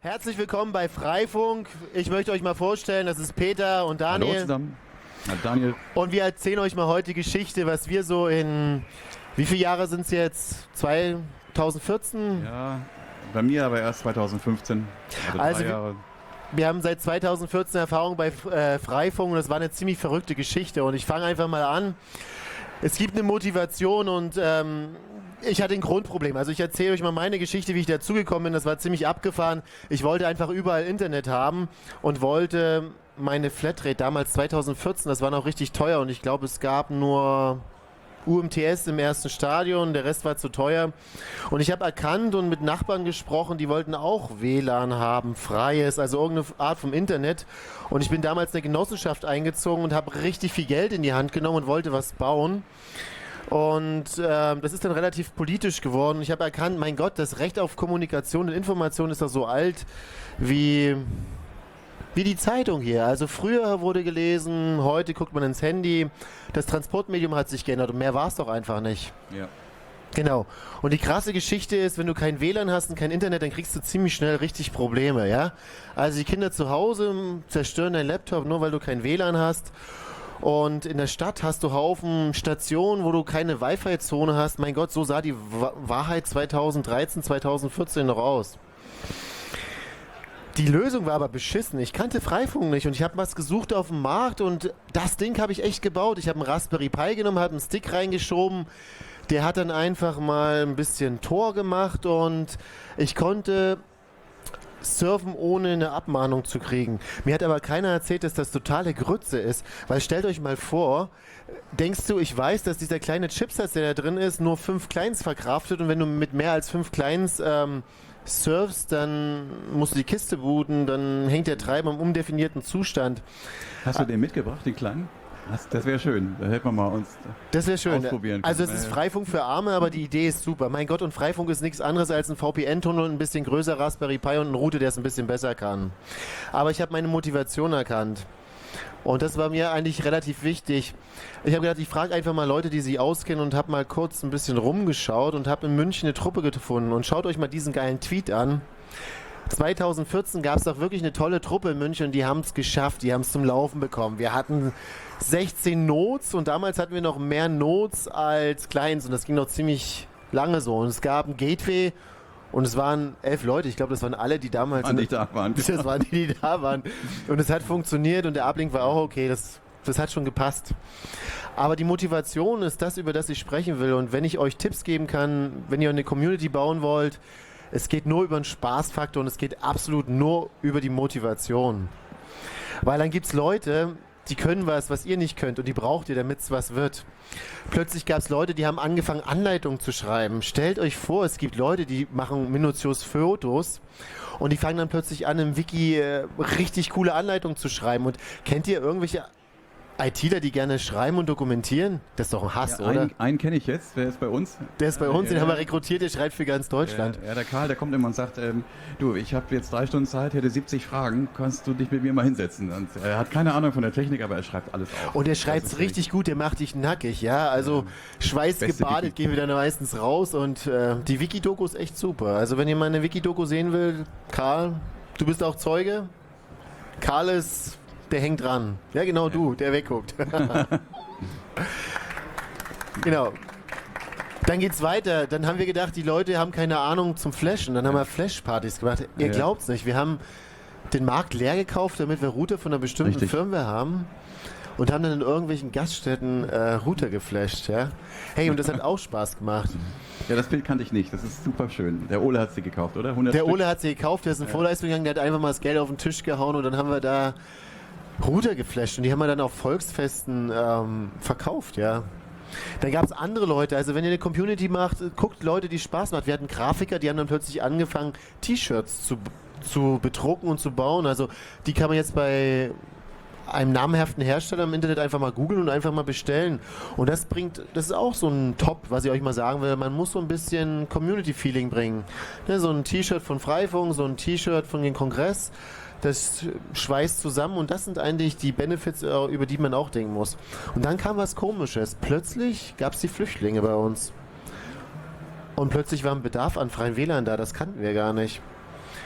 Herzlich willkommen bei Freifunk. Ich möchte euch mal vorstellen, das ist Peter und Daniel. Hallo zusammen. Hallo Daniel. Und wir erzählen euch mal heute die Geschichte, was wir so in, wie viele Jahre sind es jetzt? 2014? Ja, bei mir aber erst 2015. Also 3 Jahre. Wir haben seit 2014 Erfahrung bei Freifunk und das war eine ziemlich verrückte Geschichte. Und ich fange einfach mal an. Es gibt eine Motivation und ich hatte ein Grundproblem. Also ich erzähle euch mal meine Geschichte, wie ich dazugekommen bin. Das war ziemlich abgefahren. Ich wollte einfach überall Internet haben und wollte meine Flatrate damals 2014, das war noch richtig teuer und ich glaube, es gab nur UMTS im ersten Stadion, der Rest war zu teuer. Und ich habe erkannt und mit Nachbarn gesprochen, die wollten auch WLAN haben, freies, also irgendeine Art vom Internet. Und ich bin damals in eine Genossenschaft eingezogen und habe richtig viel Geld in die Hand genommen und wollte was bauen. Und das ist dann relativ politisch geworden. Ich habe erkannt, mein Gott, das Recht auf Kommunikation und Information ist doch so alt wie die Zeitung hier. Also früher wurde gelesen, heute guckt man ins Handy. Das Transportmedium hat sich geändert und mehr war es doch einfach nicht. Ja. Genau. Und die krasse Geschichte ist, wenn du kein WLAN hast und kein Internet, dann kriegst du ziemlich schnell richtig Probleme, ja? Also die Kinder zu Hause zerstören deinen Laptop nur, weil du kein WLAN hast. Und in der Stadt hast du Haufen Stationen, wo du keine Wi-Fi-Zone hast. Mein Gott, so sah die Wahrheit 2013, 2014 noch aus. Die Lösung war aber beschissen. Ich kannte Freifunk nicht und ich habe was gesucht auf dem Markt und das Ding habe ich echt gebaut. Ich habe einen Raspberry Pi genommen, habe einen Stick reingeschoben. Der hat dann einfach mal ein bisschen Tor gemacht und ich konnte surfen, ohne eine Abmahnung zu kriegen. Mir hat aber keiner erzählt, dass das totale Grütze ist. Weil stellt euch mal vor, denkst du, ich weiß, dass dieser kleine Chipsatz, der da drin ist, nur 5 Clients verkraftet und wenn du mit mehr als 5 Clients surfst, dann musst du die Kiste booten, dann hängt der Treiber im undefinierten Zustand. Hast du den mitgebracht, den kleinen? Das wäre schön, da hätten wir mal uns das wäre schön. Ausprobieren können. Also es ist Freifunk für Arme, aber die Idee ist super. Mein Gott, und Freifunk ist nichts anderes als ein VPN-Tunnel, ein bisschen größer Raspberry Pi und ein Router, der es ein bisschen besser kann. Aber ich habe meine Motivation erkannt. Und das war mir eigentlich relativ wichtig. Ich habe gedacht, ich frage einfach mal Leute, die sich auskennen und habe mal kurz ein bisschen rumgeschaut und habe in München eine Truppe gefunden. Und schaut euch mal diesen geilen Tweet an. 2014 gab es doch wirklich eine tolle Truppe in München und die haben es geschafft, die haben es zum Laufen bekommen. Wir hatten 16 Nodes und damals hatten wir noch mehr Nodes als Clients und das ging noch ziemlich lange so. Und es gab ein Gateway und es waren 11 Leute, ich glaube, das waren alle, die damals da waren. Das waren die da waren. Und es hat funktioniert und der Ablink war auch okay, das hat schon gepasst. Aber die Motivation ist das, über das ich sprechen will. Und wenn ich euch Tipps geben kann, wenn ihr eine Community bauen wollt, es geht nur über den Spaßfaktor und es geht absolut nur über die Motivation. Weil dann gibt es Leute, die können was ihr nicht könnt und die braucht ihr, damit es was wird. Plötzlich gab es Leute, die haben angefangen, Anleitungen zu schreiben. Stellt euch vor, es gibt Leute, die machen minutiös Fotos und die fangen dann plötzlich an, im Wiki richtig coole Anleitungen zu schreiben. Und kennt ihr irgendwelche ITler, die gerne schreiben und dokumentieren? Das ist doch ein Hass, Ja, oder? einen kenne ich jetzt, der ist bei uns. Der ist bei uns, den haben wir rekrutiert, der schreibt für ganz Deutschland. Ja, der Karl, der kommt immer und sagt, du, ich habe jetzt 3 Stunden Zeit, hätte 70 Fragen, kannst du dich mit mir mal hinsetzen? Und er hat keine Ahnung von der Technik, aber er schreibt alles auf. Und er schreibt es richtig gut, der macht dich nackig, ja. Also schweißgebadet gehen wir dann meistens raus und die Wiki-Doku ist echt super. Also wenn ihr mal eine Wiki-Doku sehen will, Karl, du bist auch Zeuge. Karl ist, der hängt dran. Ja genau, du, der wegguckt. Genau. Dann geht's weiter. Dann haben wir gedacht, die Leute haben keine Ahnung zum Flashen. Dann haben wir Flash-Partys gemacht. Ihr glaubt's nicht. Wir haben den Markt leer gekauft, damit wir Router von einer bestimmten Firmware haben. Und haben dann in irgendwelchen Gaststätten Router geflasht. Ja? Hey, und das hat auch Spaß gemacht. Ja, das Bild kannte ich nicht. Das ist super schön. Der Ole hat sie gekauft, oder? 100 Der Stück? Ole hat sie gekauft, der ist in Vorleistung gegangen, der hat einfach mal das Geld auf den Tisch gehauen und dann haben wir da Router geflasht und die haben wir dann auf Volksfesten verkauft, ja. Dann gab es andere Leute, also wenn ihr eine Community macht, guckt Leute, die Spaß macht. Wir hatten Grafiker, die haben dann plötzlich angefangen, T-Shirts zu bedrucken und zu bauen. Also die kann man jetzt bei einem namhaften Hersteller im Internet einfach mal googeln und einfach mal bestellen. Und das ist auch so ein Top, was ich euch mal sagen will. Man muss so ein bisschen Community-Feeling bringen. Ne, so ein T-Shirt von Freifunk, so ein T-Shirt von den Kongress. Das schweißt zusammen und das sind eigentlich die Benefits, über die man auch denken muss. Und dann kam was Komisches. Plötzlich gab es die Flüchtlinge bei uns. Und plötzlich war ein Bedarf an freien WLAN da, das kannten wir gar nicht.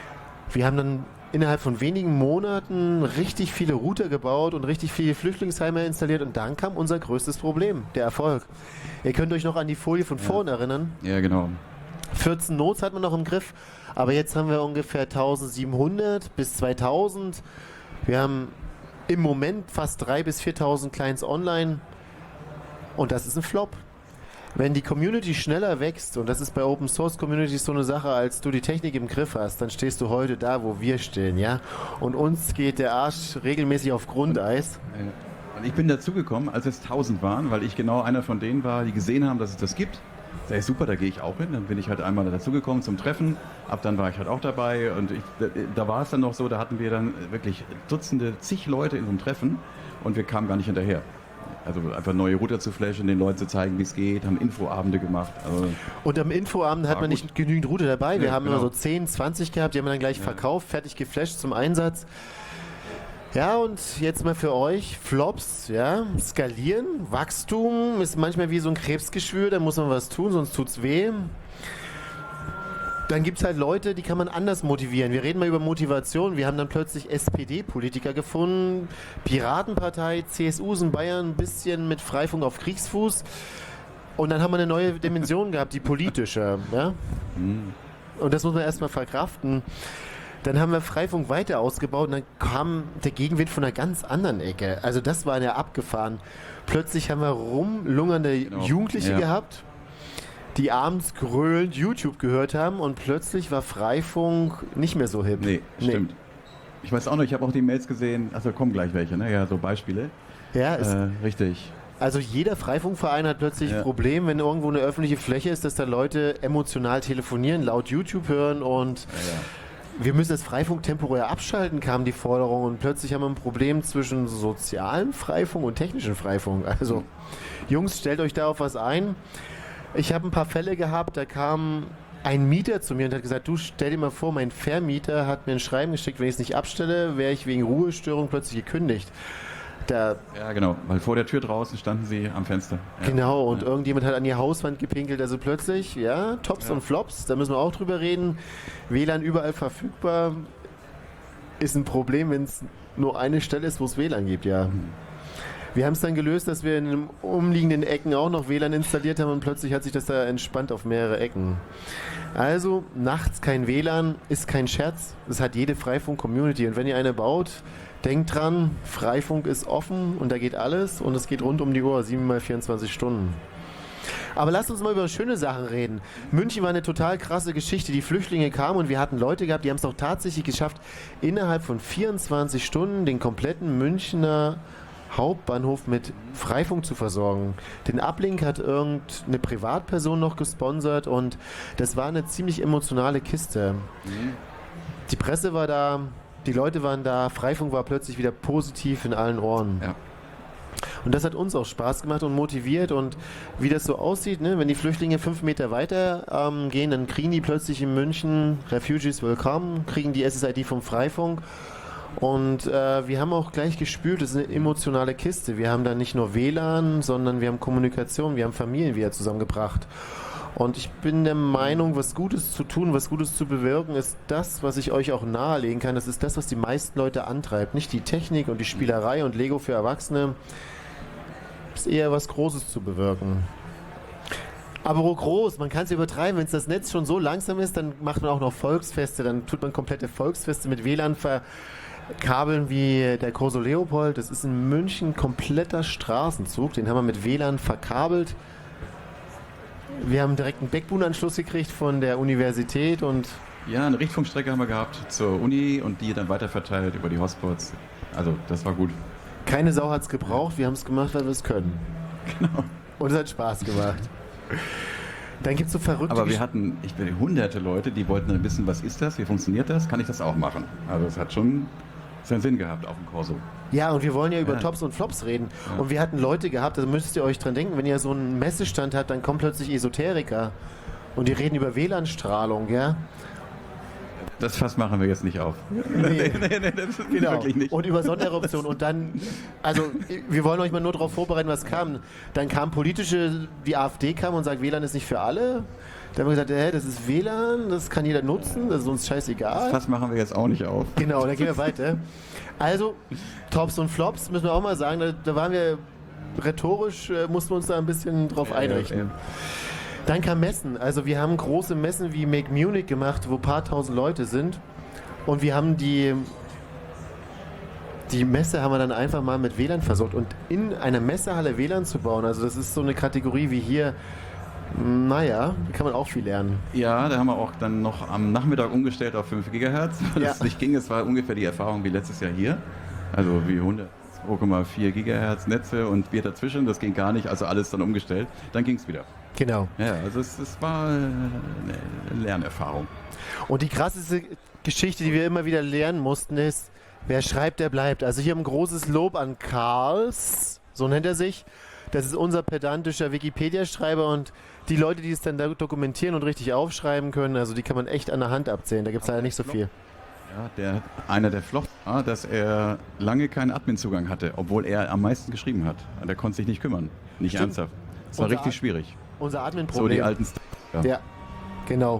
Wir haben dann innerhalb von wenigen Monaten richtig viele Router gebaut und richtig viele Flüchtlingsheime installiert und dann kam unser größtes Problem, der Erfolg. Ihr könnt euch noch an die Folie von vorn erinnern. Ja, genau. 14 Nodes hat man noch im Griff, aber jetzt haben wir ungefähr 1700 bis 2000. Wir haben im Moment fast 3.000 bis 4.000 Clients online und das ist ein Flop. Wenn die Community schneller wächst, und das ist bei Open Source Communities so eine Sache, als du die Technik im Griff hast, dann stehst du heute da, wo wir stehen, ja? Und uns geht der Arsch regelmäßig auf Grundeis. Und ich bin dazugekommen, als es 1000 waren, weil ich genau einer von denen war, die gesehen haben, dass es das gibt. Sag ich, super, da gehe ich auch hin. Dann bin ich halt einmal dazugekommen zum Treffen. Ab dann war ich halt auch dabei. Und da war es dann noch so, da hatten wir dann wirklich Dutzende, zig Leute in so einem Treffen und wir kamen gar nicht hinterher. Also einfach neue Router zu flashen, den Leuten zu zeigen, wie es geht, haben Infoabende gemacht. Also und am Infoabend hat man nicht genügend Router dabei. Wir haben immer so 10, 20 gehabt, die haben wir dann gleich verkauft, fertig geflasht zum Einsatz. Ja, und jetzt mal für euch, Flops, ja, skalieren, Wachstum ist manchmal wie so ein Krebsgeschwür, da muss man was tun, sonst tut's weh. Dann gibt es halt Leute, die kann man anders motivieren. Wir reden mal über Motivation. Wir haben dann plötzlich SPD-Politiker gefunden, Piratenpartei, CSU ist in Bayern ein bisschen mit Freifunk auf Kriegsfuß. Und dann haben wir eine neue Dimension gehabt, die politische. Ja? Und das muss man erstmal verkraften. Dann haben wir Freifunk weiter ausgebaut und dann kam der Gegenwind von einer ganz anderen Ecke. Also das war ja abgefahren. Plötzlich haben wir rumlungernde Jugendliche gehabt, die abends gröhlend YouTube gehört haben und plötzlich war Freifunk nicht mehr so hip. Nee, stimmt. Ich weiß auch noch, ich habe auch die Mails gesehen, also kommen gleich welche, ne? Ja, so Beispiele. Ja, richtig. Also jeder Freifunkverein hat plötzlich ein Problem, wenn irgendwo eine öffentliche Fläche ist, dass da Leute emotional telefonieren, laut YouTube hören und wir müssen das Freifunk temporär abschalten, kam die Forderung und plötzlich haben wir ein Problem zwischen sozialem Freifunk und technischem Freifunk. Also Jungs, stellt euch da auf was ein. Ich habe ein paar Fälle gehabt, da kam ein Mieter zu mir und hat gesagt, du stell dir mal vor, mein Vermieter hat mir ein Schreiben geschickt, wenn ich es nicht abstelle, wäre ich wegen Ruhestörung plötzlich gekündigt. Ja, genau, weil vor der Tür draußen standen sie am Fenster. Ja. Genau, und irgendjemand hat an die Hauswand gepinkelt, also plötzlich, Tops und Flops, da müssen wir auch drüber reden. WLAN überall verfügbar ist ein Problem, wenn es nur eine Stelle ist, wo es WLAN gibt, ja. Wir haben es dann gelöst, dass wir in den umliegenden Ecken auch noch WLAN installiert haben und plötzlich hat sich das da entspannt auf mehrere Ecken. Also, nachts kein WLAN ist kein Scherz, das hat jede Freifunk-Community und wenn ihr eine baut, denkt dran, Freifunk ist offen und da geht alles und es geht rund um die Uhr, 7x24 Stunden. Aber lasst uns mal über schöne Sachen reden. München war eine total krasse Geschichte. Die Flüchtlinge kamen und wir hatten Leute gehabt, die haben es auch tatsächlich geschafft, innerhalb von 24 Stunden den kompletten Münchner Hauptbahnhof mit Freifunk zu versorgen. Den Uplink hat irgendeine Privatperson noch gesponsert und das war eine ziemlich emotionale Kiste. Die Presse war da, die Leute waren da, Freifunk war plötzlich wieder positiv in allen Ohren. Ja. Und das hat uns auch Spaß gemacht und motiviert und wie das so aussieht, ne? Wenn die Flüchtlinge 5 Meter weiter gehen, dann kriegen die plötzlich in München Refugees Willkommen, kriegen die SSID vom Freifunk und wir haben auch gleich gespürt, das ist eine emotionale Kiste. Wir haben da nicht nur WLAN, sondern wir haben Kommunikation, wir haben Familien wieder zusammengebracht. Und ich bin der Meinung, was Gutes zu tun, was Gutes zu bewirken, ist das, was ich euch auch nahelegen kann. Das ist das, was die meisten Leute antreibt. Nicht die Technik und die Spielerei und Lego für Erwachsene. Es ist eher was Großes zu bewirken. Aber groß, man kann es übertreiben. Wenn es das Netz schon so langsam ist, dann macht man auch noch Volksfeste. Dann tut man komplette Volksfeste mit WLAN verkabeln wie der Corso Leopold. Das ist in München kompletter Straßenzug. Den haben wir mit WLAN verkabelt. Wir haben direkt einen Backbone-Anschluss gekriegt von der Universität und... Ja, eine Richtfunkstrecke haben wir gehabt zur Uni und die dann weiterverteilt über die Hotspots. Also, das war gut. Keine Sau hat es gebraucht, wir haben es gemacht, weil wir es können. Genau. Und es hat Spaß gemacht. Dann gibt es so verrückte... Aber wir hatten hunderte Leute, die wollten dann wissen, was ist das, wie funktioniert das, kann ich das auch machen? Also, es hat schon seinen Sinn gehabt auf dem Corso. Ja, und wir wollen ja über Tops und Flops reden. Ja. Und wir hatten Leute gehabt, da müsst ihr euch dran denken, wenn ihr so einen Messestand habt, dann kommen plötzlich Esoteriker und die reden über WLAN-Strahlung, ja? Das Fass machen wir jetzt nicht auf. Nee, das genau. Wirklich nicht. Und über Sondereruption und dann, also wir wollen euch mal nur darauf vorbereiten, was kam. Dann kam die AfD kam und sagt, WLAN ist nicht für alle. Da haben wir gesagt, das ist WLAN, das kann jeder nutzen, das ist uns scheißegal. Das machen wir jetzt auch nicht auf. Genau, dann gehen wir weiter. Also, Tops und Flops, müssen wir auch mal sagen, da waren wir rhetorisch, mussten wir uns da ein bisschen drauf einrichten. Dann kam Messen. Also wir haben große Messen wie Make Munich gemacht, wo ein paar tausend Leute sind. Und wir haben die Messe haben wir dann einfach mal mit WLAN versorgt. Und in einer Messehalle WLAN zu bauen, also das ist so eine Kategorie wie hier, naja, da kann man auch viel lernen. Ja, da haben wir auch dann noch am Nachmittag umgestellt auf 5 GHz, weil es nicht ging. Es war ungefähr die Erfahrung wie letztes Jahr hier. Also wie 2,4 GHz Netze und wir dazwischen, das ging gar nicht, also alles dann umgestellt. Dann ging es wieder. Genau. Ja, also es war eine Lernerfahrung. Und die krasseste Geschichte, die wir immer wieder lernen mussten, ist, wer schreibt, der bleibt. Also hier ein großes Lob an Karls, so nennt er sich. Das ist unser pedantischer Wikipedia-Schreiber und die Leute, die es dann dokumentieren und richtig aufschreiben können, also die kann man echt an der Hand abzählen. Da gibt es leider nicht so viel. Ja, einer der Flops war, dass er lange keinen Admin-Zugang hatte, obwohl er am meisten geschrieben hat. Der konnte sich nicht kümmern. Nicht Stimmt. ernsthaft. Es war richtig schwierig. Unser So Admin-Problem. die alten Ja, genau.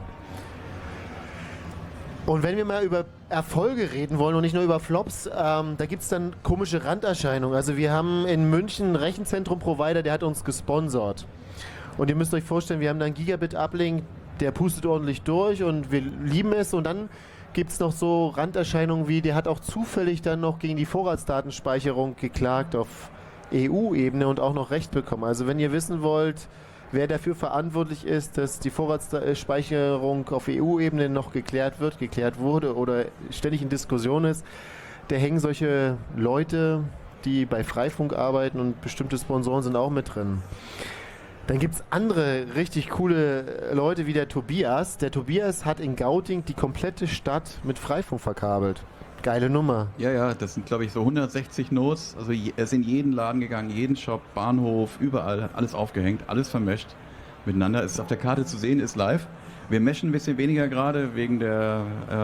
Und wenn wir mal über Erfolge reden wollen und nicht nur über Flops, da gibt es dann komische Randerscheinungen. Also wir haben in München einen Rechenzentrum-Provider, der hat uns gesponsert. Und ihr müsst euch vorstellen, wir haben da einen Gigabit-Uplink, der pustet ordentlich durch und wir lieben es. Und dann gibt es noch so Randerscheinungen wie, der hat auch zufällig dann noch gegen die Vorratsdatenspeicherung geklagt auf EU-Ebene und auch noch Recht bekommen. Also wenn ihr wissen wollt, wer dafür verantwortlich ist, dass die Vorratsspeicherung auf EU-Ebene noch geklärt wurde oder ständig in Diskussion ist, da hängen solche Leute, die bei Freifunk arbeiten und bestimmte Sponsoren sind auch mit drin. Dann gibt es andere richtig coole Leute wie der Tobias. Der Tobias hat in Gauting die komplette Stadt mit Freifunk verkabelt. Geile Nummer. Ja, das sind glaube ich so 160 Nodes. Also er ist in jeden Laden gegangen, jeden Shop, Bahnhof, überall, hat alles aufgehängt, alles vermescht miteinander. Es ist auf der Karte zu sehen, ist live. Wir meshen ein bisschen weniger gerade wegen der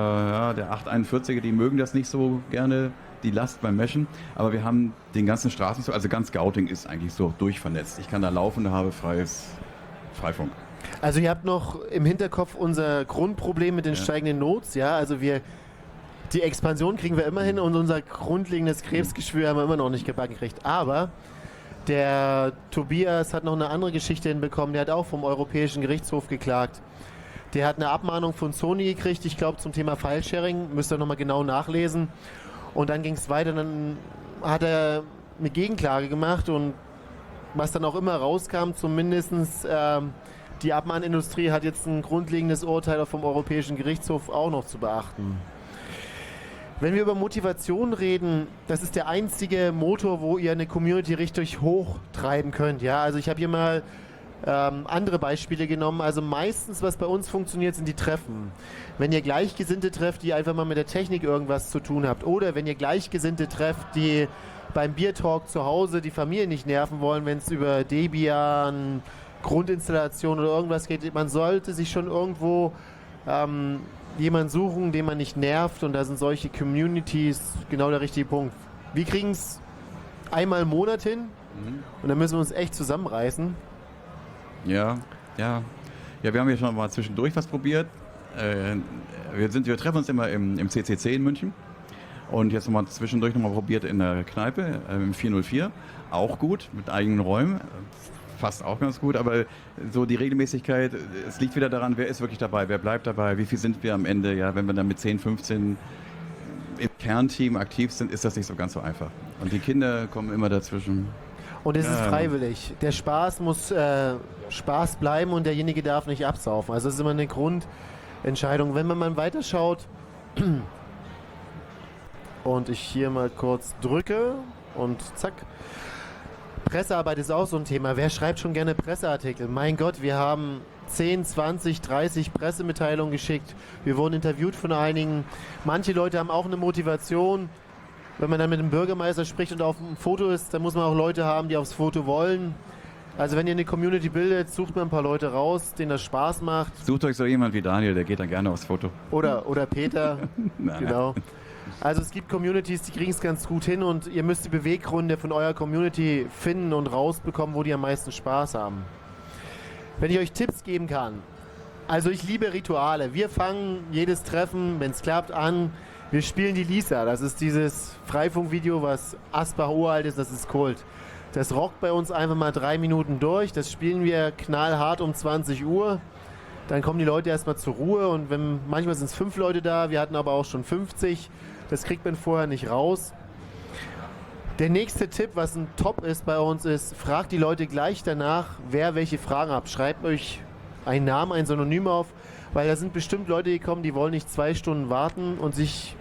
841er, die mögen das nicht so gerne, die Last beim Meshen. Aber wir haben den ganzen Straßenzug, also ganz Gauting ist eigentlich so durchvernetzt. Ich kann da laufen, da habe Freifunk. Also ihr habt noch im Hinterkopf unser Grundproblem mit den steigenden Nodes, ja, also die Expansion kriegen wir immer hin und unser grundlegendes Krebsgeschwür haben wir immer noch nicht gebacken gekriegt. Aber der Tobias hat noch eine andere Geschichte hinbekommen, der hat auch vom Europäischen Gerichtshof geklagt. Der hat eine Abmahnung von Sony gekriegt, ich glaube zum Thema File-Sharing, müsst ihr nochmal genau nachlesen. Und dann ging es weiter, dann hat er eine Gegenklage gemacht und was dann auch immer rauskam, zumindest die Abmahnindustrie hat jetzt ein grundlegendes Urteil vom Europäischen Gerichtshof auch noch zu beachten. Wenn wir über Motivation reden, das ist der einzige Motor, wo ihr eine Community richtig hochtreiben könnt. Ja? Also ich habe hier mal andere Beispiele genommen. Also meistens, was bei uns funktioniert, sind die Treffen. Wenn ihr Gleichgesinnte trefft, die einfach mal mit der Technik irgendwas zu tun habt, oder wenn ihr Gleichgesinnte trefft, die beim Biertalk zu Hause die Familie nicht nerven wollen, wenn es über Debian, Grundinstallation oder irgendwas geht, man sollte sich schon irgendwo jemanden suchen, den man nicht nervt, und da sind solche Communities genau der richtige Punkt. Wir kriegen es einmal im Monat hin und dann müssen wir uns echt zusammenreißen. Ja, wir haben ja schon mal zwischendurch was probiert. Wir treffen uns immer im CCC in München und jetzt nochmal zwischendurch probiert in der Kneipe im 404. Auch gut, mit eigenen Räumen. Fast auch ganz gut, aber so die Regelmäßigkeit, es liegt wieder daran, wer ist wirklich dabei, wer bleibt dabei, wie viel sind wir am Ende, ja, wenn wir dann mit 10, 15 im Kernteam aktiv sind, ist das nicht so ganz so einfach. Und die Kinder kommen immer dazwischen. Und es ist freiwillig. Der Spaß muss Spaß bleiben und derjenige darf nicht absaufen. Also das ist immer eine Grundentscheidung. Wenn man mal weiterschaut und ich hier mal kurz drücke und zack. Pressearbeit ist auch so ein Thema. Wer schreibt schon gerne Presseartikel? Mein Gott, wir haben 10, 20, 30 Pressemitteilungen geschickt. Wir wurden interviewt von einigen. Manche Leute haben auch eine Motivation. Wenn man dann mit dem Bürgermeister spricht und auf dem Foto ist, dann muss man auch Leute haben, die aufs Foto wollen. Also wenn ihr eine Community bildet, sucht man ein paar Leute raus, denen das Spaß macht. Sucht euch so jemand wie Daniel, der geht dann gerne aufs Foto. Oder Peter, genau. Also es gibt Communities, die kriegen es ganz gut hin und ihr müsst die Beweggründe von eurer Community finden und rausbekommen, wo die am meisten Spaß haben. Wenn ich euch Tipps geben kann, Also ich liebe Rituale. Wir fangen jedes Treffen, wenn es klappt, an. Wir spielen die Lisa. Das ist dieses Freifunkvideo, was Asbach uralt ist, das ist Kult. Das rockt bei uns einfach mal 3 Minuten durch. Das spielen wir knallhart um 20 Uhr. Dann kommen die Leute erstmal zur Ruhe und manchmal sind es 5 Leute da, wir hatten aber auch schon 50. Das kriegt man vorher nicht raus. Der nächste Tipp, was ein Top ist bei uns, ist, fragt die Leute gleich danach, wer welche Fragen hat. Schreibt euch einen Namen, ein Synonym auf, weil da sind bestimmt Leute gekommen, die wollen nicht 2 Stunden warten und sich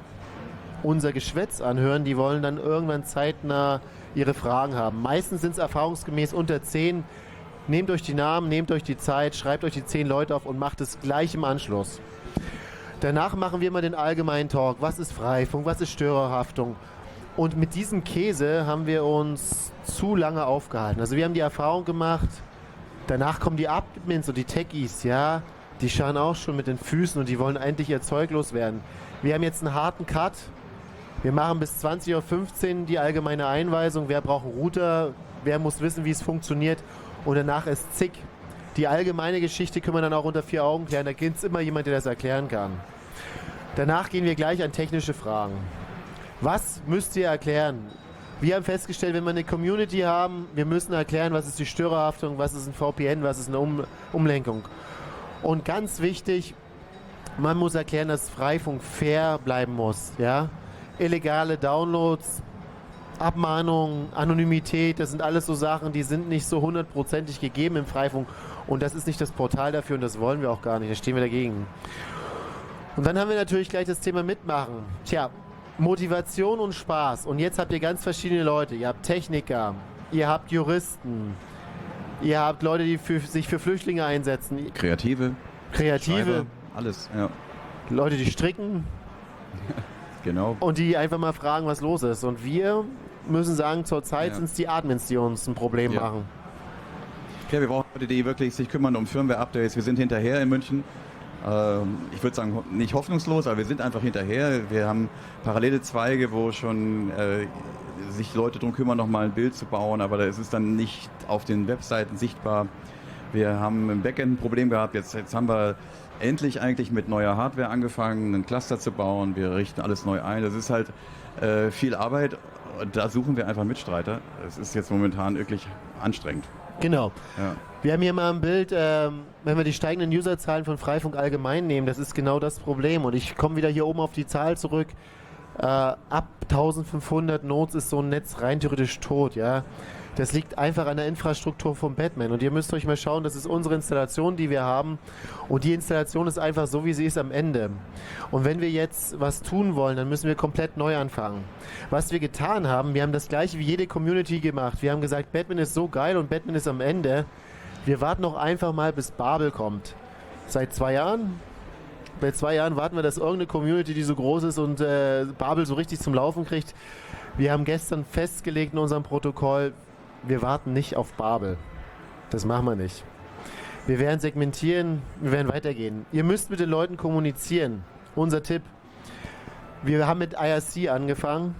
unser Geschwätz anhören. Die wollen dann irgendwann zeitnah ihre Fragen haben. Meistens sind es erfahrungsgemäß unter 10. Nehmt euch die Namen, nehmt euch die Zeit, schreibt euch die 10 Leute auf und macht es gleich im Anschluss. Danach machen wir mal den allgemeinen Talk. Was ist Freifunk? Was ist Störerhaftung? Und mit diesem Käse haben wir uns zu lange aufgehalten. Also wir haben die Erfahrung gemacht, danach kommen die Admins und die Techies, ja, die schauen auch schon mit den Füßen und die wollen endlich ihr Zeug loswerden. Wir haben jetzt einen harten Cut. Wir machen bis 20:15 Uhr die allgemeine Einweisung. Wer braucht einen Router? Wer muss wissen, wie es funktioniert? Und danach ist zick. Die allgemeine Geschichte können wir dann auch unter 4 Augen klären. Da gibt es immer jemand, der das erklären kann. Danach gehen wir gleich an technische Fragen. Was müsst ihr erklären? Wir haben festgestellt, wenn wir eine Community haben, wir müssen erklären, was ist die Störerhaftung, was ist ein VPN, was ist eine Umlenkung. Und ganz wichtig, man muss erklären, dass Freifunk fair bleiben muss. Ja? Illegale Downloads, Abmahnungen, Anonymität, das sind alles so Sachen, die sind nicht so 100%ig gegeben im Freifunk. Und das ist nicht das Portal dafür und das wollen wir auch gar nicht, da stehen wir dagegen. Und dann haben wir natürlich gleich das Thema Mitmachen. Tja, Motivation und Spaß. Und jetzt habt ihr ganz verschiedene Leute. Ihr habt Techniker, ihr habt Juristen, ihr habt Leute, die sich für Flüchtlinge einsetzen. Kreative. Schreiber, alles, ja. Leute, die stricken. Genau. Und die einfach mal fragen, was los ist. Und wir müssen sagen, zurzeit sind es die Admins, die uns ein Problem machen. Ja, wir brauchen Leute, die wirklich sich kümmern um Firmware-Updates. Wir sind hinterher in München. Ich würde sagen, nicht hoffnungslos, aber wir sind einfach hinterher. Wir haben parallele Zweige, wo schon sich Leute darum kümmern, nochmal ein Bild zu bauen, aber da ist es dann nicht auf den Webseiten sichtbar. Wir haben im Backend ein Problem gehabt. Jetzt haben wir endlich eigentlich mit neuer Hardware angefangen, einen Cluster zu bauen. Wir richten alles neu ein. Das ist halt viel Arbeit. Da suchen wir einfach Mitstreiter. Es ist jetzt momentan wirklich anstrengend. Genau. Ja. Wir haben hier mal ein Bild, wenn wir die steigenden Userzahlen von Freifunk allgemein nehmen, das ist genau das Problem. Und ich komme wieder hier oben auf die Zahl zurück. Ab 1500 Nodes ist so ein Netz rein theoretisch tot, ja. Das liegt einfach an der Infrastruktur vom Batman. Und ihr müsst euch mal schauen, das ist unsere Installation, die wir haben. Und die Installation ist einfach so, wie sie ist am Ende. Und wenn wir jetzt was tun wollen, dann müssen wir komplett neu anfangen. Was wir getan haben, wir haben das gleiche wie jede Community gemacht. Wir haben gesagt, Batman ist so geil und Batman ist am Ende. Wir warten noch einfach mal, bis Babel kommt. Seit 2 Jahren? Bei 2 Jahren warten wir, dass irgendeine Community, die so groß ist und Babel so richtig zum Laufen kriegt. Wir haben gestern festgelegt in unserem Protokoll, wir warten nicht auf Babel. Das machen wir nicht. Wir werden segmentieren, wir werden weitergehen. Ihr müsst mit den Leuten kommunizieren. Unser Tipp. Wir haben mit IRC angefangen.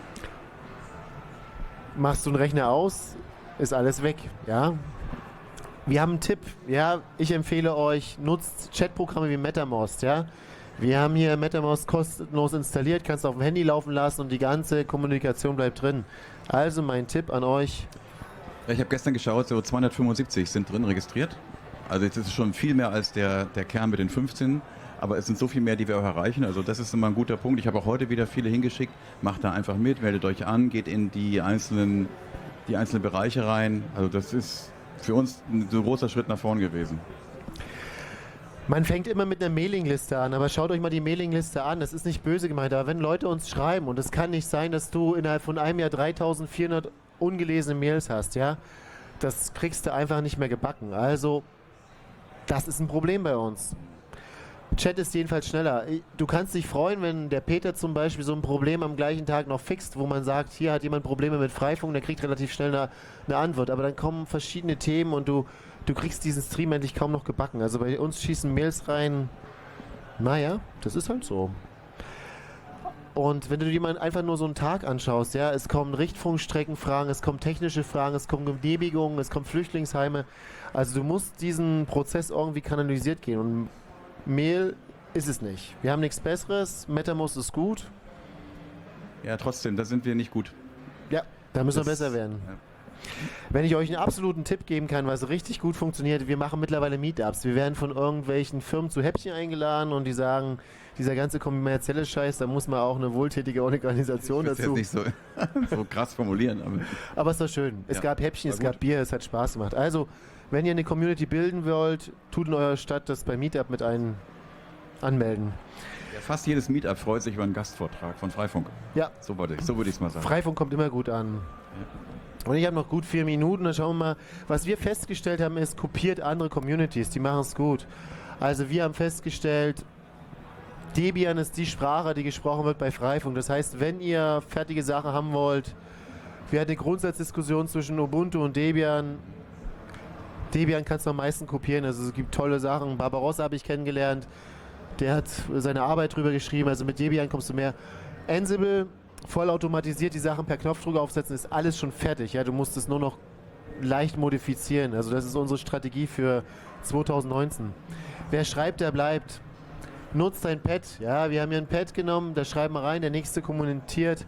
Machst du einen Rechner aus, ist alles weg. Ja? Wir haben einen Tipp. Ja? Ich empfehle euch, nutzt Chatprogramme wie MetaMost. Ja? Wir haben hier MetaMost kostenlos installiert, kannst du auf dem Handy laufen lassen und die ganze Kommunikation bleibt drin. Also mein Tipp an euch. Ja, ich habe gestern geschaut, so 275 sind drin registriert. Also jetzt ist es schon viel mehr als der Kern mit den 15. Aber es sind so viel mehr, die wir auch erreichen. Also das ist immer ein guter Punkt. Ich habe auch heute wieder viele hingeschickt. Macht da einfach mit, meldet euch an, geht in die einzelnen Bereiche rein. Also das ist für uns ein großer Schritt nach vorn gewesen. Man fängt immer mit einer Mailingliste an, aber schaut euch mal die Mailingliste an. Das ist nicht böse gemeint, aber wenn Leute uns schreiben, und es kann nicht sein, dass du innerhalb von einem Jahr 3400 ungelesene Mails hast, ja, das kriegst du einfach nicht mehr gebacken. Also, das ist ein Problem bei uns. Chat ist jedenfalls schneller. Du kannst dich freuen, wenn der Peter zum Beispiel so ein Problem am gleichen Tag noch fixt, wo man sagt, hier hat jemand Probleme mit Freifunk, der kriegt relativ schnell eine Antwort. Aber dann kommen verschiedene Themen und du kriegst diesen Stream endlich kaum noch gebacken. Also bei uns schießen Mails rein. Naja, das ist halt so. Und wenn du dir mal einfach nur so einen Tag anschaust, ja, es kommen Richtfunkstreckenfragen, es kommen technische Fragen, es kommen Genehmigungen, es kommen Flüchtlingsheime. Also du musst diesen Prozess irgendwie kanalisiert gehen und Mail ist es nicht. Wir haben nichts Besseres, MetaMost ist gut. Ja, trotzdem, da sind wir nicht gut. Ja, da müssen wir Das- besser werden. Ja. Wenn ich euch einen absoluten Tipp geben kann, was richtig gut funktioniert, wir machen mittlerweile Meetups. Wir werden von irgendwelchen Firmen zu Häppchen eingeladen und die sagen, dieser ganze kommerzielle Scheiß, da muss man auch eine wohltätige Organisation Ich dazu. will es jetzt nicht so krass formulieren, aber Aber es war schön. Es Ja, gab Häppchen, war es gab gut. Bier, es hat Spaß gemacht. Also, wenn ihr eine Community bilden wollt, tut in eurer Stadt das bei Meetup mit anmelden. ja, fast jedes Meetup freut sich über einen Gastvortrag von Freifunk. Ja, So würde ich es mal sagen. Freifunk kommt immer gut an. Und ich habe noch gut 4 Minuten, dann schauen wir mal. Was wir festgestellt haben, ist, kopiert andere Communities, die machen es gut. Also wir haben festgestellt, Debian ist die Sprache, die gesprochen wird bei Freifunk. Das heißt, wenn ihr fertige Sachen haben wollt, wir hatten eine Grundsatzdiskussion zwischen Ubuntu und Debian. Debian kannst du am meisten kopieren, also es gibt tolle Sachen. Barbarossa habe ich kennengelernt, der hat seine Arbeit drüber geschrieben, also mit Debian kommst du mehr. Ansible, vollautomatisiert, die Sachen per Knopfdruck aufsetzen, ist alles schon fertig. Ja, du musst es nur noch leicht modifizieren. Also das ist unsere Strategie für 2019. Wer schreibt, der bleibt. Nutzt dein Pad. Ja, wir haben hier ein Pad genommen, da schreiben wir rein, der nächste kommentiert.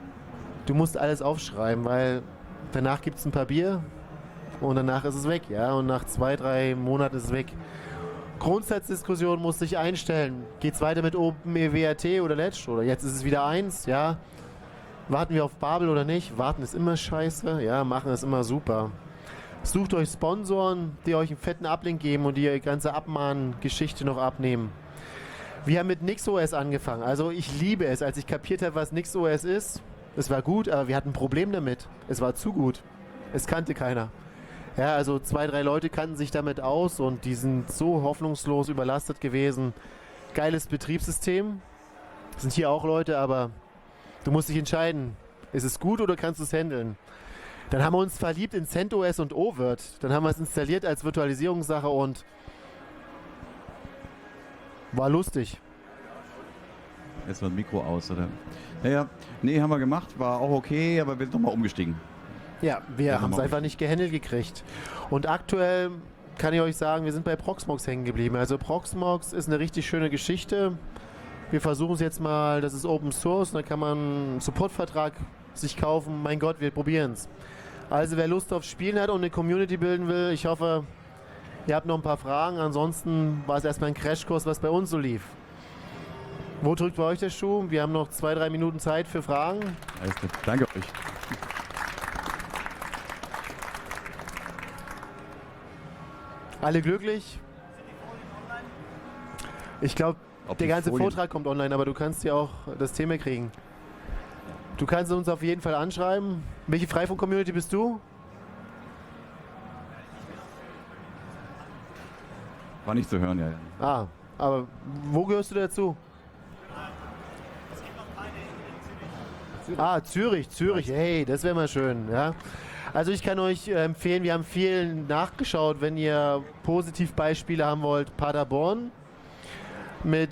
Du musst alles aufschreiben, weil danach gibt es ein paar Bier und danach ist es weg. Ja, und nach 2, 3 Monaten ist es weg. Grundsatzdiskussion muss sich einstellen. Geht es weiter mit OpenEWRT oder Ledge? Oder jetzt ist es wieder 1, ja. Warten wir auf Babel oder nicht? Warten ist immer scheiße, ja, machen ist immer super. Sucht euch Sponsoren, die euch einen fetten Uplink geben und die die ganze Abmahn-Geschichte noch abnehmen. Wir haben mit NixOS angefangen. Also ich liebe es, als ich kapiert habe, was NixOS ist. Es war gut, aber wir hatten ein Problem damit. Es war zu gut. Es kannte keiner. Ja, also 2, 3 Leute kannten sich damit aus und die sind so hoffnungslos überlastet gewesen. Geiles Betriebssystem. Sind hier auch Leute, aber du musst dich entscheiden. Ist es gut oder kannst du es handeln? Dann haben wir uns verliebt in CentOS und OVirt. Dann haben wir es installiert als Virtualisierungssache und war lustig. Jetzt war das Mikro aus, oder? Ja, nee, haben wir gemacht, war auch okay, aber wir sind nochmal umgestiegen. Ja, wir Ja, haben es haben wir einfach nicht gehandelt gekriegt. Und aktuell kann ich euch sagen, wir sind bei Proxmox hängen geblieben. Also Proxmox ist eine richtig schöne Geschichte. Wir versuchen es jetzt mal, das ist Open Source, da kann man einen Supportvertrag sich kaufen. Mein Gott, wir probieren es. Also wer Lust auf Spielen hat und eine Community bilden will, ich hoffe, ihr habt noch ein paar Fragen. Ansonsten war es erstmal ein Crashkurs, was bei uns so lief. Wo drückt bei euch der Schuh? Wir haben noch 2, 3 Minuten Zeit für Fragen. Alles klar. Danke euch. Alle glücklich? Ich glaube, Ob der die ganze Folien- Vortrag kommt online, aber du kannst ja auch das Thema kriegen. Du kannst uns auf jeden Fall anschreiben. Welche Freifunk-Community bist du? War nicht zu hören, ja. Ah, aber wo gehörst du dazu? Ah, Zürich, hey, das wäre mal schön, ja. Also ich kann euch empfehlen, wir haben viel nachgeschaut, wenn ihr Positivbeispiele haben wollt, Paderborn mit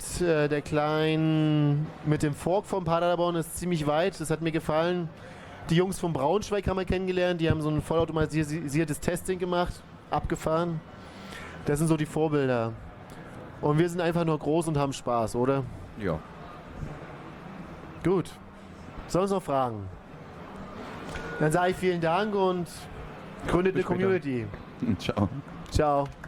mit dem Fork von Paderborn ist ziemlich weit, das hat mir gefallen. Die Jungs von Braunschweig haben wir kennengelernt, die haben so ein vollautomatisiertes Testing gemacht, abgefahren. Das sind so die Vorbilder. Und wir sind einfach nur groß und haben Spaß, oder? Ja. Gut. Sonst noch Fragen? Dann sage ich vielen Dank und gründet eine Bis später. Community. Ciao. Ciao.